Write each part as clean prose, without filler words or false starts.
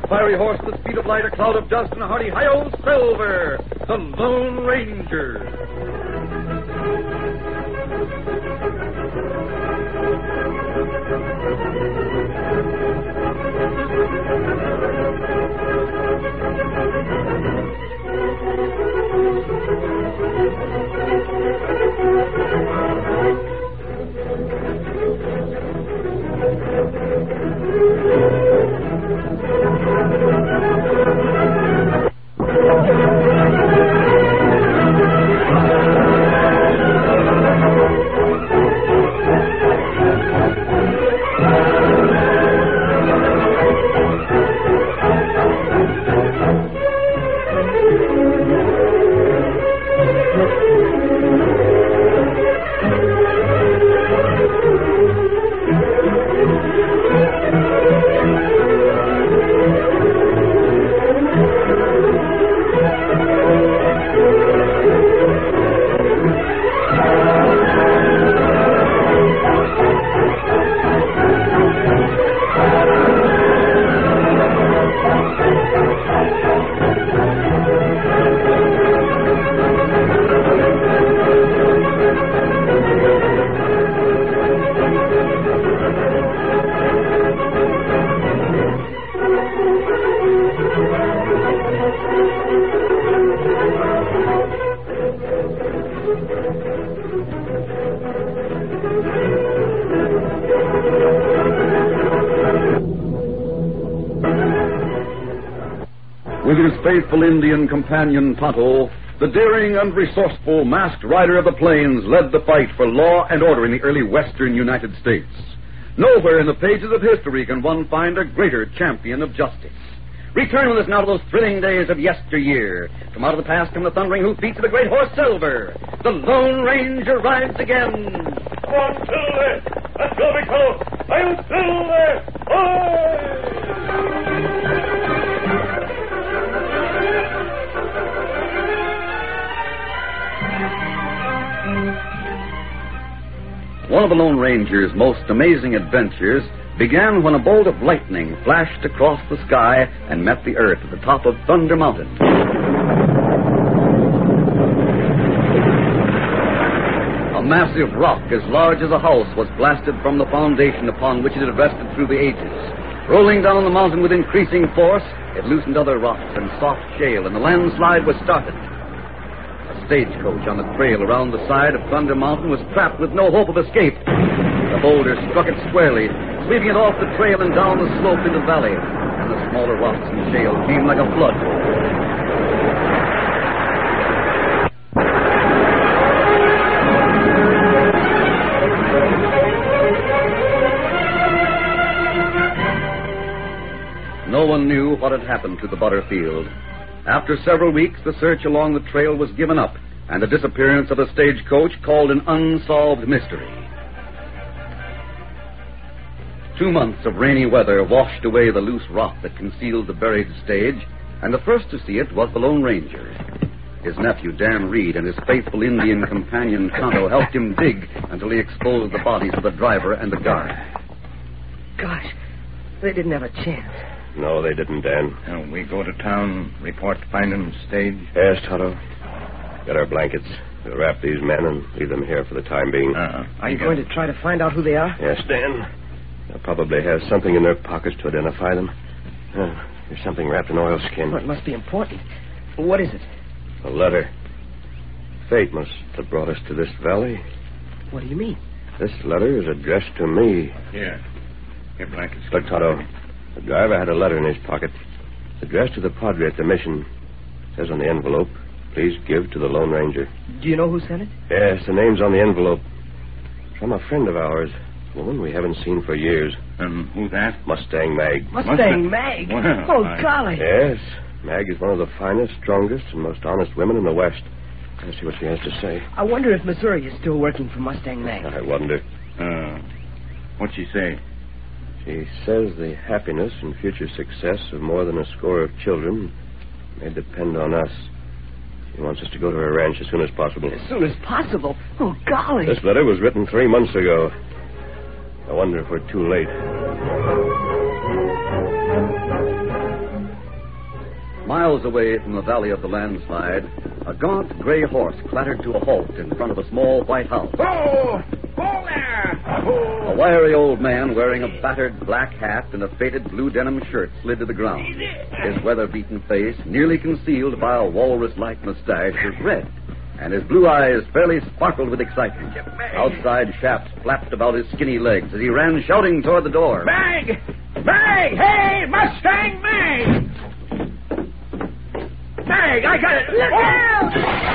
fiery horse, the speed of light, a cloud of dust, and a hearty hi-yo Silver, the Lone Ranger. With his faithful Indian companion Tonto, the daring and resourceful masked rider of the plains led the fight for law and order in the early western United States. Nowhere in the pages of history can one find a greater champion of justice. Return with us now to those thrilling days of yesteryear. From out of the past come the thundering hoofbeats of the great horse Silver. The Lone Ranger rides again. Come on, Silver! Let's go, big fellow! I'm Silver! One of the Lone Ranger's most amazing adventures began when a bolt of lightning flashed across the sky and met the earth at the top of Thunder Mountain. A massive rock as large as a house was blasted from the foundation upon which it had rested through the ages. Rolling down the mountain with increasing force, it loosened other rocks and soft shale, and the landslide was started. A stagecoach on the trail around the side of Thunder Mountain was trapped with no hope of escape. The boulder struck it squarely, sweeping it off the trail and down the slope into the valley, and the smaller rocks and shale came like a flood. No one knew what had happened to the Butterfield. After several weeks, the search along the trail was given up, and the disappearance of the stagecoach called an unsolved mystery. 2 months of rainy weather washed away the loose rock that concealed the buried stage, and the first to see it was the Lone Ranger. His nephew, Dan Reed, and his faithful Indian companion, Tonto, helped him dig until he exposed the bodies of the driver and the guard. Gosh, they didn't have a chance. No, they didn't, Dan. Now, we go to town, report finding stage? Yes, Tonto. Got our blankets. We'll wrap these men and leave them here for the time being. Are you going to try to find out who they are? Yes, Dan. They'll probably have something in their pockets to identify them. There's something wrapped in oilskin. Well, it must be important. What is it? A letter. Fate must have brought us to this valley. What do you mean? This letter is addressed to me. Here blankets. Look, Tonto. The driver had a letter in his pocket. It's addressed to the padre at the mission. It says on the envelope, please give to the Lone Ranger. Do you know who sent it? Yes, the name's on the envelope. From a friend of ours. A woman we haven't seen for years. Who's that? Mustang Mag. Mustang Mag? Well, golly. Yes. Mag is one of the finest, strongest, and most honest women in the West. Let's see what she has to say. I wonder if Missouri is still working for Mustang Mag. I wonder. What'd she say? She says the happiness and future success of more than a score of children may depend on us. She wants us to go to her ranch as soon as possible. As soon as possible? Oh, golly. This letter was written 3 months ago. I wonder if we're too late. miles away from the valley of the landslide, a gaunt gray horse clattered to a halt in front of a small white house. Oh! Oh, there! A wiry old man wearing a battered black hat and a faded blue denim shirt slid to the ground. His weather-beaten face, nearly concealed by a walrus-like mustache, was red, and his blue eyes fairly sparkled with excitement. Outside shafts flapped about his skinny legs as he ran shouting toward the door. Mag! Mag! Hey, Mustang Mag! Mag, I got it! Look out!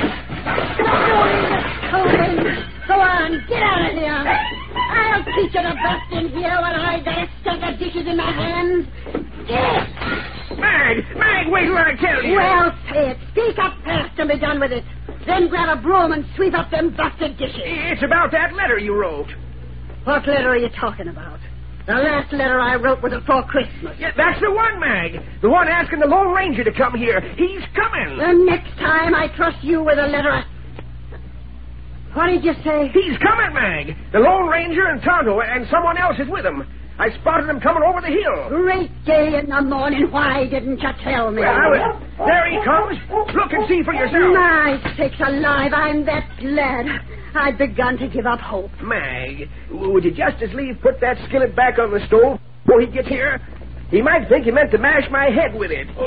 Go on, get out of here! I'll teach you to bust in here when I got a stack of dishes in my hands. Get! Mag, wait till I tell you. Well, say it. Speak up fast and be done with it. Then grab a broom and sweep up them busted dishes. It's about that letter you wrote. What letter are you talking about? The last letter I wrote was before Christmas. Yeah, that's the one, Mag. The one asking the Lone Ranger to come here. He's coming. The next time I trust you with a letter, What did you say? He's coming, Mag. The Lone Ranger and Tonto and someone else is with him. I spotted him coming over the hill. Great day in the morning. Why didn't you tell me? Well, there he comes. Look and see for yourself. My sakes alive, I'm that glad. I'd begun to give up hope. Mag, would you just as lief put that skillet back on the stove before he gets here? He might think you meant to mash my head with it. Go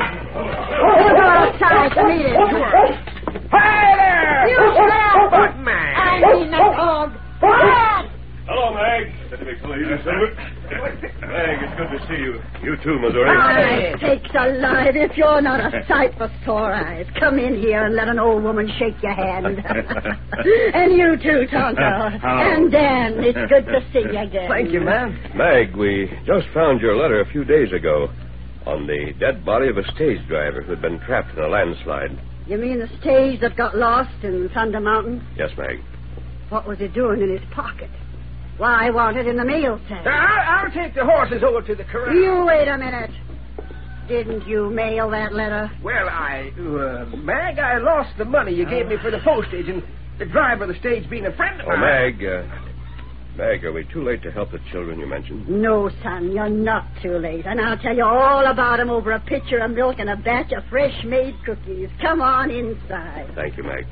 outside to meet him. Sure. Hi there! You shall! But, Mag. I mean the dog. Dad! Hello, Mag. Good to be pleased. Mag, it's good to see you. You too, Missouri. My sakes alive, if you're not a sight for sore eyes, come in here and let an old woman shake your hand. And you too, Tonto. And Dan, it's good to see you again. Thank you, ma'am. Mag, we just found your letter a few days ago on the dead body of a stage driver who'd been trapped in a landslide. You mean the stage that got lost in Thunder Mountain? Yes, Mag. What was he doing in his pocket? Why, I want it in the mail sack. I'll take the horses over to the corral. You wait a minute. Didn't you mail that letter? Well, Mag, I lost the money you gave me for the postage, and the driver of the stage being a friend of mine. Mag, are we too late to help the children you mentioned? No, son, you're not too late. And I'll tell you all about him over a pitcher of milk and a batch of fresh-made cookies. Come on inside. Thank you, Mag.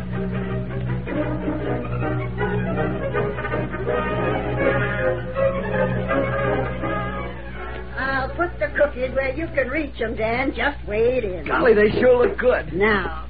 I'll put the cookies where you can reach them, Dan. Just wade in. Golly, they sure look good. Now,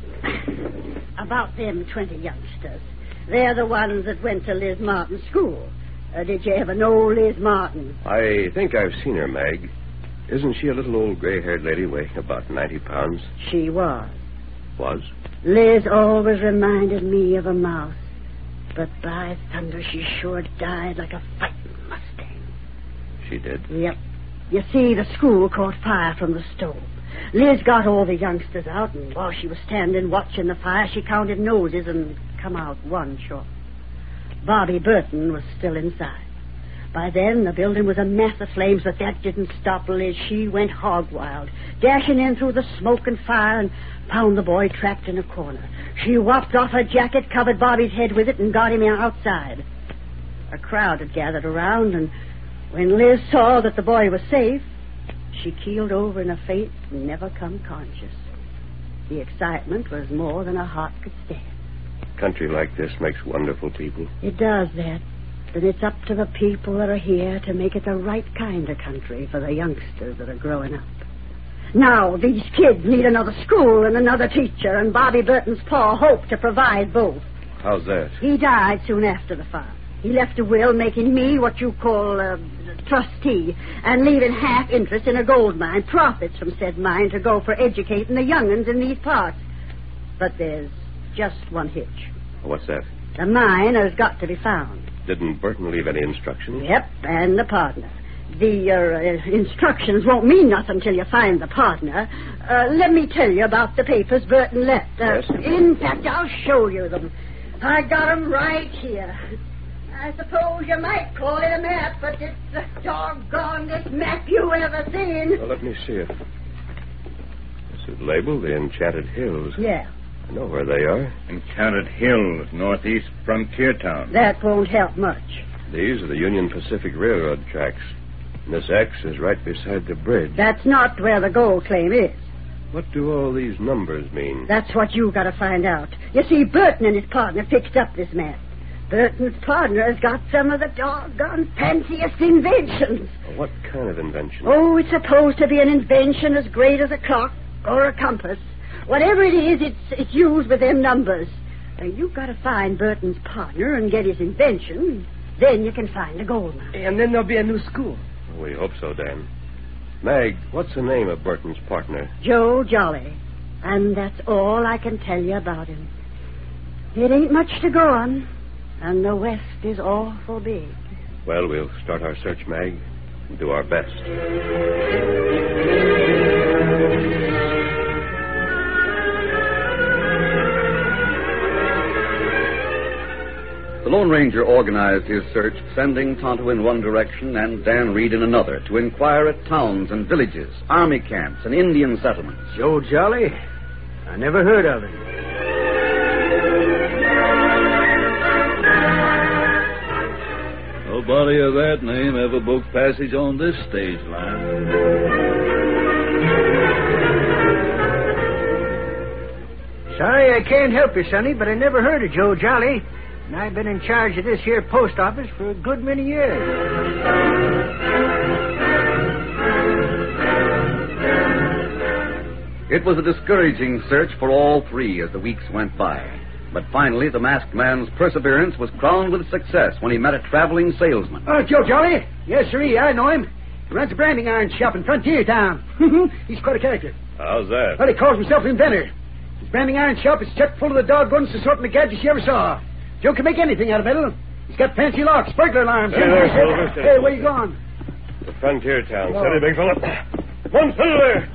about them 20 youngsters. They're the ones that went to Liz Martin's school. Did you ever know Liz Martin? I think I've seen her, Mag. Isn't she a little old gray-haired lady weighing about 90 pounds? She was. Was? Liz always reminded me of a mouse. But by thunder, she sure died like a fighting Mustang. She did? Yep. You see, the school caught fire from the stove. Liz got all the youngsters out, and while she was standing watching the fire, she counted noses and come out one short. Bobby Burton was still inside. By then, the building was a mass of flames, but that didn't stop Liz. She went hog wild, dashing in through the smoke and fire and found the boy trapped in a corner. She whopped off her jacket, covered Bobby's head with it, and got him outside. A crowd had gathered around, and when Liz saw that the boy was safe, she keeled over in a faint and never come conscious. The excitement was more than her heart could stand. Country like this makes wonderful people. It does that. And it's up to the people that are here to make it the right kind of country for the youngsters that are growing up. Now, these kids need another school and another teacher, and Bobby Burton's pa hoped to provide both. How's that? He died soon after the fire. He left a will making me what you call a trustee and leaving half interest in a gold mine, profits from said mine to go for educating the young'uns in these parts. But there's just one hitch. What's that? The mine has got to be found. Didn't Burton leave any instructions? Yep, and the partner. The instructions won't mean nothing till you find the partner. Let me tell you about the papers Burton left. Yes. In fact, I'll show you them. I got them right here. I suppose you might call it a map, but it's the doggonedest map you ever seen. Well, let me see it. This is labeled the Enchanted Hills. Yeah. I know where they are. Enchanted Hills, northeast frontier town. That won't help much. These are the Union Pacific Railroad tracks. And this X is right beside the bridge. That's not where the gold claim is. What do all these numbers mean? That's what you got to find out. You see, Burton and his partner fixed up this mess. Burton's partner has got some of the doggone fanciest inventions. What kind of invention? Oh, it's supposed to be an invention as great as a clock or a compass. Whatever it is, it's used with them numbers. And you've got to find Burton's partner and get his invention. Then you can find the gold mine. And then there'll be a new school. We hope so, Dan. Mag, what's the name of Burton's partner? Joe Jolly. And that's all I can tell you about him. It ain't much to go on. And the West is awful big. Well, we'll start our search, Mag, and do our best. The Lone Ranger organized his search, sending Tonto in one direction and Dan Reed in another to inquire at towns and villages, army camps, and Indian settlements. Joe Jolly? I never heard of him. Nobody of that name ever booked passage on this stage line. Sorry I can't help you, Sonny, but I never heard of Joe Jolly. And I've been in charge of this here post office for a good many years. It was a discouraging search for all three as the weeks went by. But finally, the masked man's perseverance was crowned with success when he met a traveling salesman. Oh, Joe Jolly? Yes, sirree, I know him. He runs a branding iron shop in Frontier Town. He's quite a character. How's that? Well, he calls himself inventor. His branding iron shop is chock full of the doggonest assortment of gadgets you ever saw. Joe can make anything out of metal. He's got fancy locks, burglar alarms. There, Silver. Hey, where you going? To Frontier Town. Steady, big fella. Come on, Silver.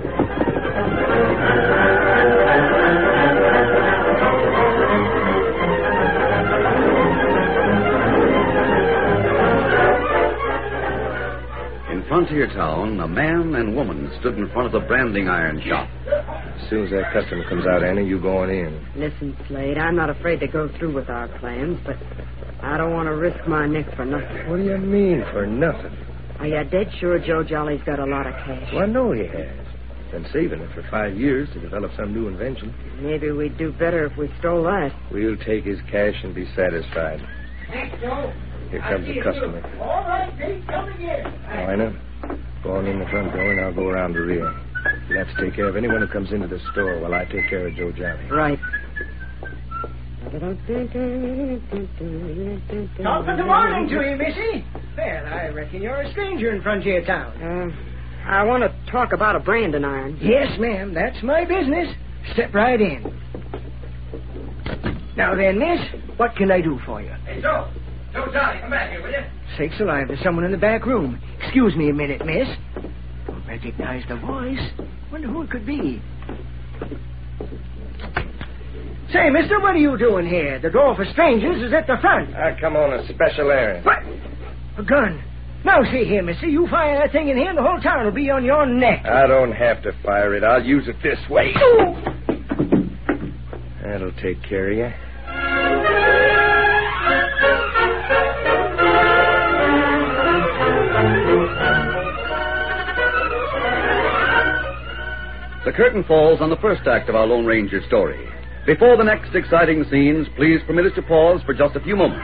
In Frontier Town, a man and woman stood in front of the branding iron shop. As soon as that customer comes out, Annie, you go on in. Listen, Slade, I'm not afraid to go through with our plans, but I don't want to risk my neck for nothing. What do you mean, for nothing? Are you dead sure Joe Jolly's got a lot of cash? Well, I know he has. Been saving it for 5 years to develop some new invention. Maybe we'd do better if we stole that. We'll take his cash and be satisfied. Thanks, Joe. Here comes the customer. All right, Pete, come again. Lina, go on in the front door and I'll go around the rear. You'll have to take care of anyone who comes into the store while I take care of Joe Jolly. Right. Top of the morning to you, Missy. Well, I reckon you're a stranger in Frontier Town. I want to talk about a branding iron. Yes, ma'am, that's my business. Step right in. Now then, miss, what can I do for you? Hey, Joe. Joe Jolly, come back here, will you? Sakes alive, there's someone in the back room. Excuse me a minute, miss. Don't recognize the voice. Wonder who it could be. Say, mister, what are you doing here? The door for strangers is at the front. I come on a special errand. What? A gun. Now, see here, mister, you fire that thing in here and the whole town will be on your neck. I don't have to fire it. I'll use it this way. Ooh. That'll take care of you. The curtain falls on the first act of our Lone Ranger story. Before the next exciting scenes, please permit us to pause for just a few moments.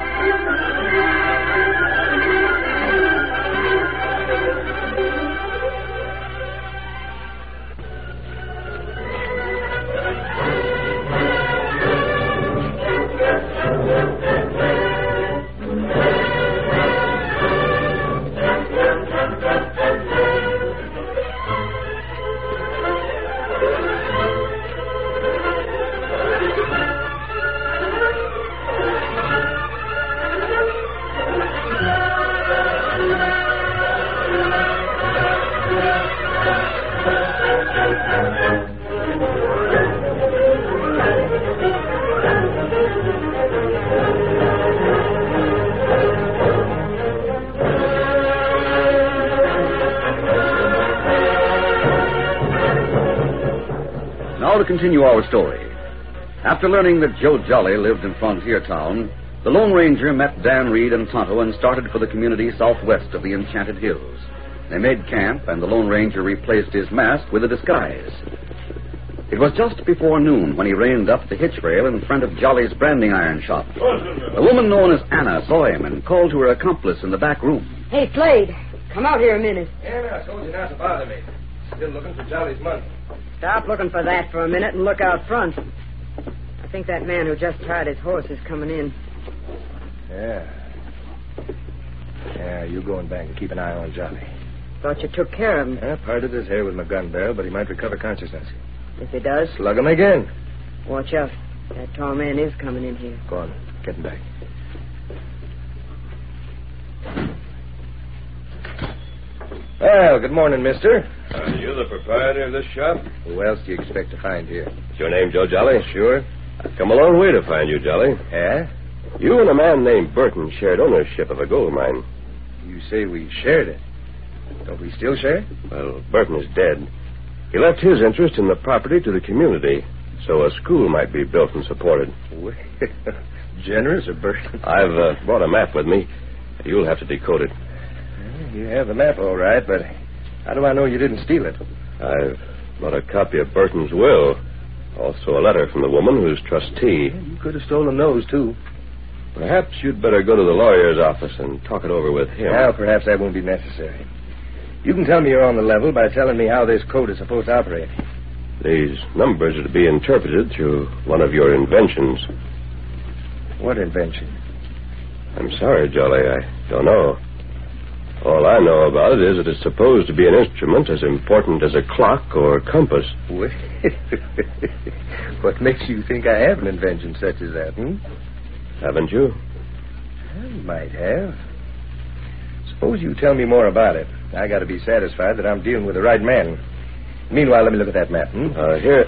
Now to continue our story. After learning that Joe Jolly lived in Frontier Town, the Lone Ranger met Dan Reed and Tonto and started for the community southwest of the Enchanted Hills. They made camp, and the Lone Ranger replaced his mask with a disguise. It was just before noon when he reined up the hitch rail in front of Jolly's branding iron shop. A woman known as Anna saw him and called to her accomplice in the back room. Hey, Slade, come out here a minute. Yeah, I told you not to bother me. Still looking for Jolly's money. Stop looking for that for a minute and look out front. I think that man who just tied his horse is coming in. Yeah, you go in back and keep an eye on Jolly. Thought you took care of him. I parted his hair with my gun barrel, but he might recover consciousness. If he does, Slug him again. watch out. That tall man is coming in here. Go on, get him back. Well, good morning, mister. Are you the proprietor of this shop? Who else do you expect to find here? Is your name Joe Jolly? Sure. I've come a long way to find you, Jolly. Yeah? You and a man named Burton shared ownership of a gold mine. You say we shared it. Don't we still share it? Well, Burton is dead. He left his interest in the property to the community, so a school might be built and supported. Generous of Burton. I've brought a map with me. You'll have to decode it. You have the map, all right, but how do I know you didn't steal it? I've brought a copy of Burton's will. Also a letter from the woman who's trustee. You could have stolen those, too. Perhaps you'd better go to the lawyer's office and talk it over with him. Well, perhaps that won't be necessary. You can tell me you're on the level by telling me how this code is supposed to operate. These numbers are to be interpreted through one of your inventions. What invention? I'm sorry, Jolly, I don't know. All I know about it is that it's supposed to be an instrument as important as a clock or compass. What makes you think I have an invention such as that, Haven't you? I might have. Suppose you tell me more about it. I got to be satisfied that I'm dealing with the right man. Meanwhile, let me look at that map. Here.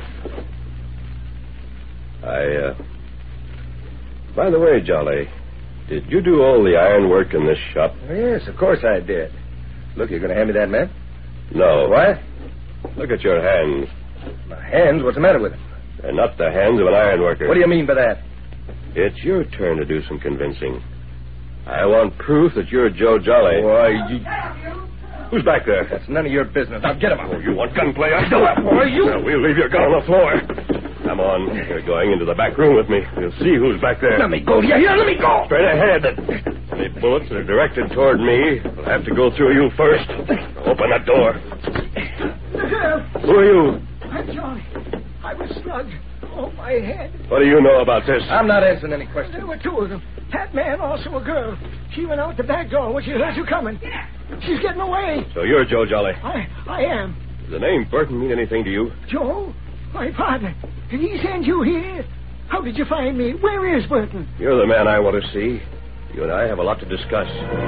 By the way, Jolly, did you do all the ironwork in this shop? Yes, of course I did. Look, you're going to hand me that map? No. What? Look at your hands. My hands? What's the matter with them? They're not the hands of an ironworker. What do you mean by that? It's your turn to do some convincing. I want proof that you're Joe Jolly. Why, Who's back there? That's none of your business. Now get him out. Oh, you want gunplay? I Do it, boy, you... Now, we'll leave your gun on the floor. Come on. You're going into the back room with me. We'll see who's back there. Let me go. Do you hear? Let me go. Straight ahead. Any bullets that are directed toward me will have to go through you first. Open that door. The girl. Who are you? I'm Johnny. I was slugged. Oh, my head. What do you know about this? I'm not answering any questions. There were two of them. That man, also a girl. She went out the back door when she heard you coming. She's getting away. So you're Joe Jolly. I am. Does the name Burton mean anything to you? Joe, my partner. Did he send you here? How did you find me? Where is Burton? You're the man I want to see. You and I have a lot to discuss.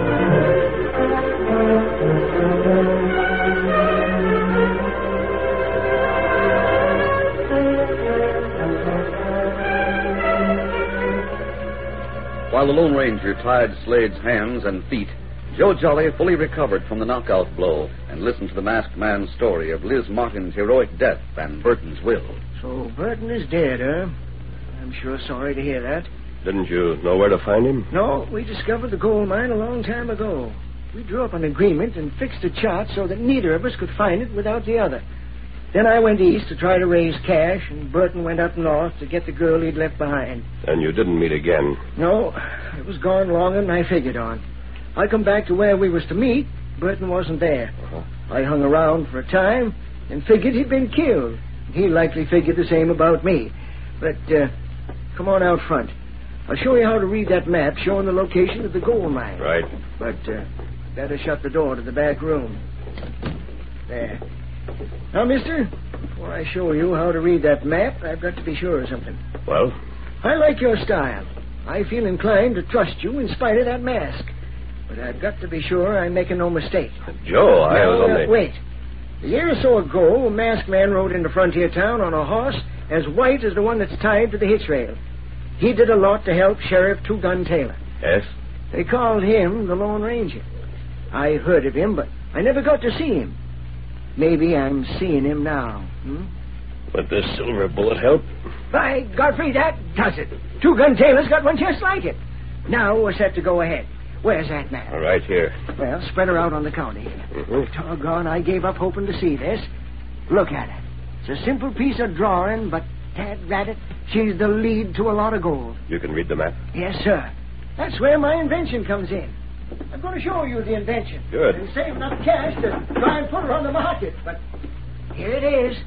While the Lone Ranger tied Slade's hands and feet, Joe Jolly fully recovered from the knockout blow and listened to the masked man's story of Liz Martin's heroic death and Burton's will. So Burton is dead, huh? I'm sure sorry to hear that. Didn't you know where to find him? No, we discovered the gold mine a long time ago. We drew up an agreement and fixed a chart so that neither of us could find it without the other. Then I went east to try to raise cash, and Burton went up north to get the girl he'd left behind. And you didn't meet again? No, it was gone longer than I figured on. I come back to where we was to meet. Burton wasn't there. I hung around for a time and figured he'd been killed. He likely figured the same about me. But, come on out front. I'll show you how to read that map showing the location of the gold mine. Right. But, better shut the door to the back room. There. Now, mister, before I show you how to read that map, I've got to be sure of something. Well? I like your style. I feel inclined to trust you in spite of that mask. But I've got to be sure I'm making no mistake. Joe, I was only... Wait. A year or so ago, a masked man rode into Frontier Town on a horse as white as the one that's tied to the hitch rail. He did a lot to help Sheriff Two-Gun Taylor. Yes? They called him the Lone Ranger. I heard of him, but I never got to see him. Maybe I'm seeing him now. Would this silver bullet help? By Godfrey, that does it. Two-Gun Taylor's got one just like it. Now we're set to go ahead. Where's that map? Right here. Well, spread her out on the counter here. Doggone, I gave up hoping to see this. Look at it. It's a simple piece of drawing, but, dad rat it, she's the lead to a lot of gold. You can read the map? Yes, sir. That's where my invention comes in. I'm going to show you the invention. Good. And save enough cash to try and put her on the market. But here it is.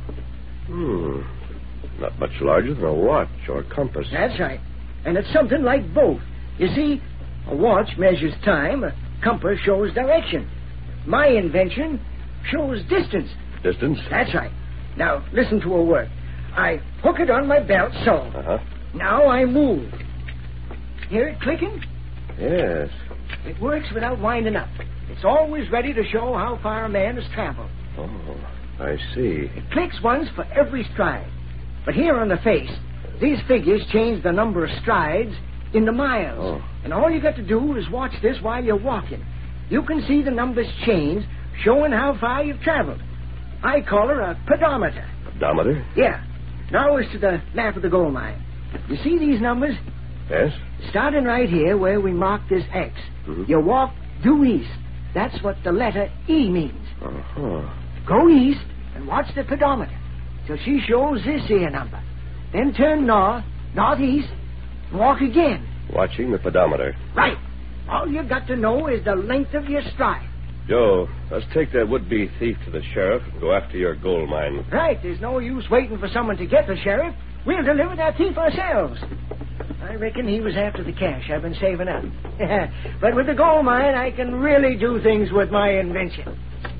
Not much larger than a watch or compass. That's right. And it's something like both. You see, a watch measures time, a compass shows direction. My invention shows distance. Distance? That's right. Now, listen to her work. I hook it on my belt, so. Uh-huh. Now I move. Hear it clicking? Yes. It works without winding up. It's always ready to show how far a man has traveled. Oh, I see. It clicks once for every stride. But here on the face, these figures change the number of strides into miles. Oh. And all you got to do is watch this while you're walking. You can see the numbers change, showing how far you've traveled. I call her a pedometer. Pedometer? Yeah. Now as to the map of the gold mine. You see these numbers? Yes. Starting right here where we mark this X. Mm-hmm. You walk due east. That's what the letter E means. Uh-huh. Go east and watch the pedometer till she shows this here number. Then turn northeast, and walk again. Watching the pedometer. Right. All you got to know is the length of your stride. Joe, let's take that would-be thief to the sheriff and go after your gold mine. Right. There's no use waiting for someone to get the sheriff. We'll deliver that thief ourselves. I reckon he was after the cash I've been saving up. But with the gold mine, I can really do things with my invention.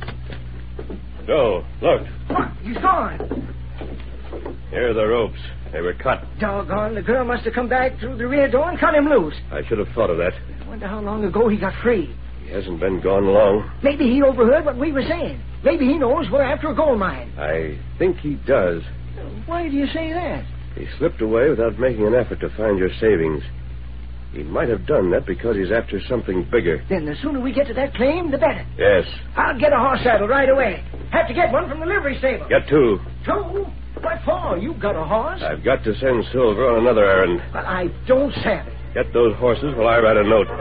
Joe, look. What? He's gone. Here are the ropes. They were cut. Doggone, the girl must have come back through the rear door and cut him loose. I should have thought of that. I wonder how long ago he got free. He hasn't been gone long. Maybe he overheard what we were saying. Maybe he knows we're after a gold mine. I think he does. Why do you say that? He slipped away without making an effort to find your savings. He might have done that because he's after something bigger. Then the sooner we get to that claim, the better. Yes. I'll get a horse saddle right away. Have to get one from the livery stable. Get two. Two? What for? You got a horse? I've got to send Silver on another errand. But I don't have it. Get those horses while I write a note.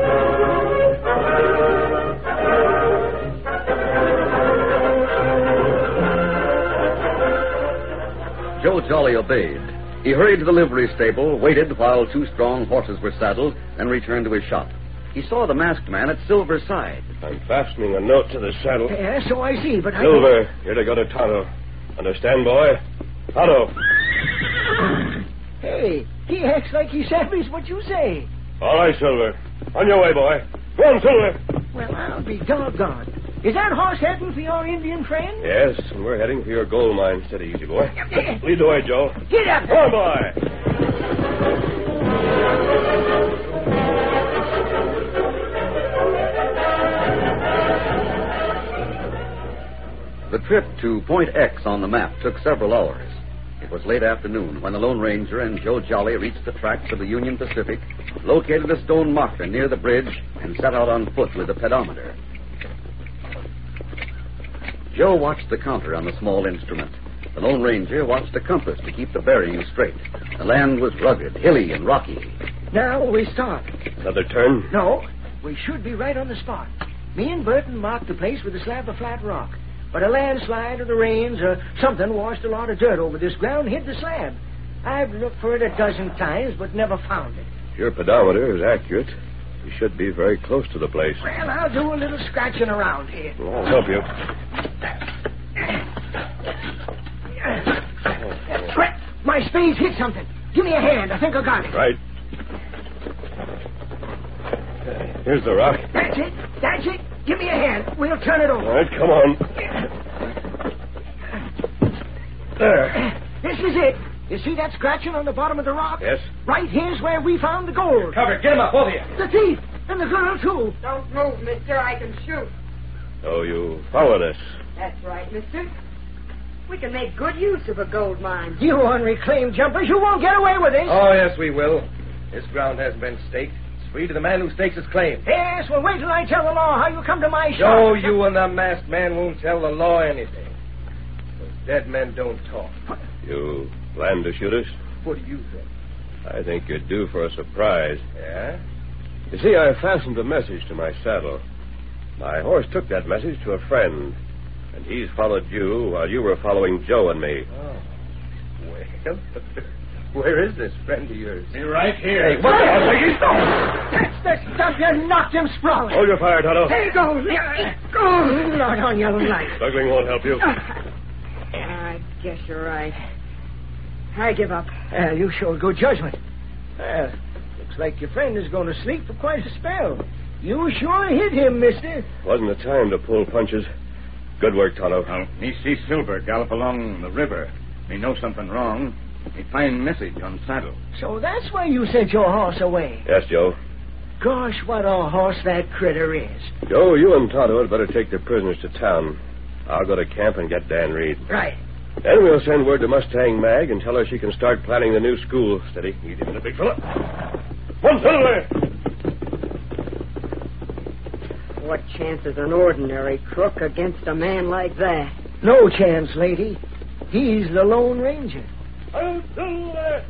Joe Jolly obeyed. He hurried to the livery stable, waited while two strong horses were saddled, and returned to his shop. He saw the masked man at Silver's side. I'm fastening a note to the saddle. Yeah, so I see, but Silver, you're to go to Tonto. Understand, boy? Tonto. Hey, he acts like he savvies what you say. All right, Silver. On your way, boy. Go on, Silver. Well, I'll be doggone. Is that horse heading for your Indian friend? Yes, and we're heading for your gold mine. Steady, easy, boy. Lead the way, Joe. Get up. Come on, boy. The trip to Point X on the map took several hours. It was late afternoon when the Lone Ranger and Joe Jolly reached the tracks of the Union Pacific, located a stone marker near the bridge, and set out on foot with the pedometer. Joe watched the counter on the small instrument. The Lone Ranger watched the compass to keep the bearings straight. The land was rugged, hilly, and rocky. Now we start. Another turn? No, we should be right on the spot. Me and Burton marked the place with a slab of flat rock. But a landslide or the rains or something washed a lot of dirt over this ground and hid the slab. I've looked for it a dozen times, but never found it. Your pedometer is accurate. You should be very close to the place. Well, I'll do a little scratching around here. I'll help you. My spade's hit something. Give me a hand. I think I got it. Right. Here's the rock. That's it. That's it. Give me a hand. We'll turn it over. All right, come on. There. This is it. You see that scratching on the bottom of the rock? Yes. Right here's where we found the gold. Cover, get him up, both of you. The thief. And the girl, too. Don't move, mister. I can shoot. So you followed us. That's right, mister. We can make good use of a gold mine. You unreclaimed jumpers, you won't get away with this. Oh, yes, we will. This ground hasn't been staked. It's free to the man who stakes his claim. Yes, well, wait till I tell the law how you come to my shop. No, you and the masked man won't tell the law anything. Those dead men don't talk. You plan to shoot us? What do you think? I think you're due for a surprise. Yeah? You see, I fastened a message to my saddle. My horse took that message to a friend, and he's followed you while you were following Joe and me. Oh. Well, where is this friend of yours? Be right here. Hey, what the hell? He's That's the stuff you knocked him sprawling. Hold your fire, Tonto. There you go, Larry. Go. Lord on your life. Struggling won't help you. I guess you're right. I give up. You showed good judgment. Looks like your friend is going to sleep for quite a spell. You sure hit him, mister. Wasn't the time to pull punches. Good work, Tonto. Now, me see Silver gallop along the river. Me know something wrong. Me find message on saddle. So that's why you sent your horse away. Yes, Joe. Gosh, what a horse that critter is. Joe, you and Tonto had better take the prisoners to town. I'll go to camp and get Dan Reed. Right. Then we'll send word to Mustang Mag and tell her she can start planning the new school. Steady. Easy with the big fella. One Silver! What chance is an ordinary crook against a man like that? No chance, lady. He's the Lone Ranger. One Silver!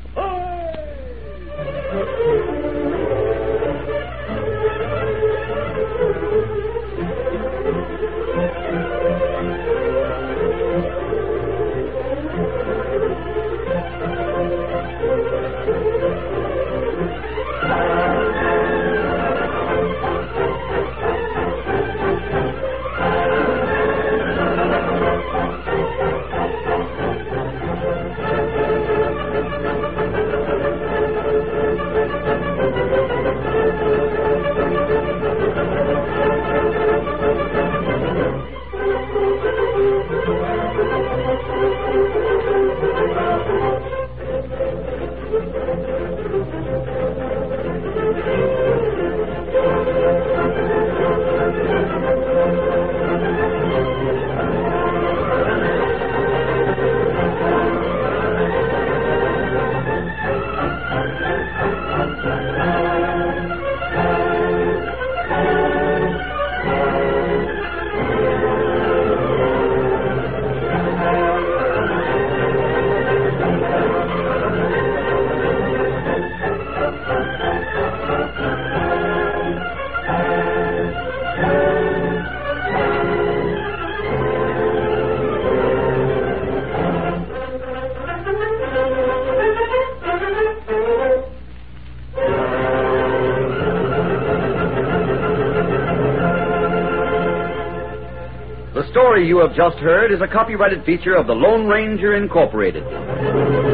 The story you have just heard is a copyrighted feature of the Lone Ranger Incorporated.